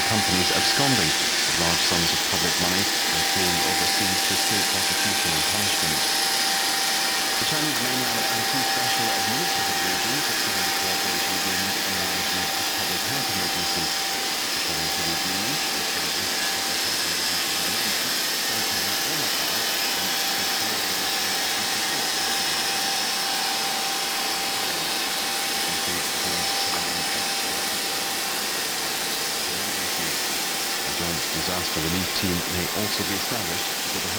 companies absconding with large sums of public money and fleeing overseas to escape prosecution and punishment. The Chinese mainland and two special administrative regions have signed a cooperation agreement on the management of public health emergencies. According to the agreement, which will boost public health emergency management, Hong Kong will not have a joint disaster relief team may also be established with the